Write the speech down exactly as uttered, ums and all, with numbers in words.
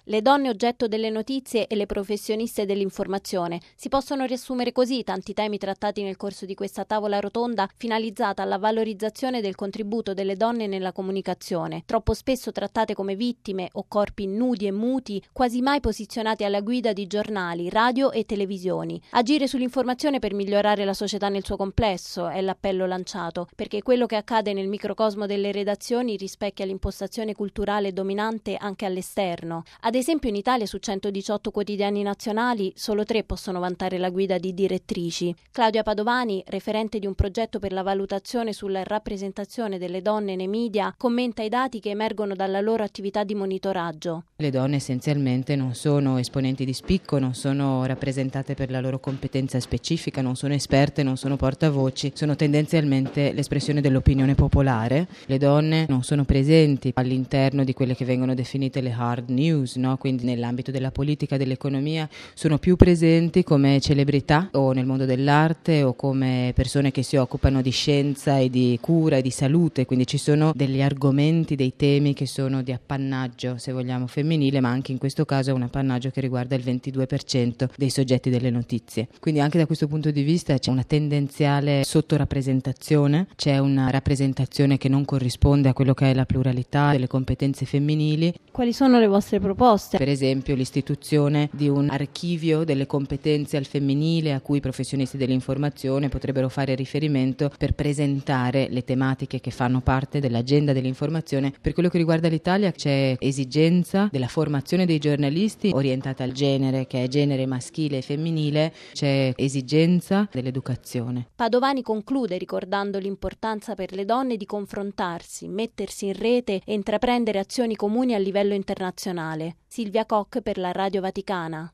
Le donne oggetto delle notizie e le professioniste dell'informazione. Si possono riassumere così tanti temi trattati nel corso di questa tavola rotonda finalizzata alla valorizzazione del contributo delle donne nella comunicazione, troppo spesso trattate come vittime o corpi nudi e muti, quasi mai posizionati alla guida di giornali, radio e televisioni. Agire sull'informazione per migliorare la società nel suo complesso è l'appello lanciato, perché quello che accade nel microcosmo delle redazioni rispecchia l'impostazione culturale dominante anche all'esterno. Ad esempio in Italia su centodiciotto quotidiani nazionali solo tre possono vantare la guida di direttrici. Claudia Padovani, referente di un progetto per la valutazione sulla rappresentazione delle donne nei media, commenta i dati che emergono dalla loro attività di monitoraggio. Le donne essenzialmente non sono esponenti di spicco, non sono rappresentate per la loro competenza specifica, non sono esperte, non sono portavoci, sono tendenzialmente l'espressione dell'opinione popolare. Le donne non sono presenti all'interno di quelle che vengono definite le hard news, no? Quindi nell'ambito della politica, dell'economia, sono più presenti come celebrità o nel mondo dell'arte o come persone che si occupano di scienza e di cura e di salute, quindi ci sono degli argomenti, dei temi che sono di appannaggio, se vogliamo, femminile, ma anche in questo caso è un appannaggio che riguarda il ventidue per cento dei soggetti delle notizie. Quindi anche da questo punto di vista c'è una tendenziale sottorappresentazione, c'è una rappresentazione che non corrisponde a quello che è la pluralità delle competenze femminili. Quali sono le vostre proposte? Per esempio l'istituzione di un archivio delle competenze al femminile a cui i professionisti dell'informazione potrebbero fare riferimento per presentare le tematiche che fanno parte dell'agenda dell'informazione. Per quello che riguarda l'Italia c'è esigenza della formazione dei giornalisti orientata al genere, che è genere maschile e femminile, c'è esigenza dell'educazione. Padovani conclude ricordando l'importanza per le donne di confrontarsi, mettersi in rete e intraprendere azioni comuni a livello internazionale. Silvia Koch per la Radio Vaticana.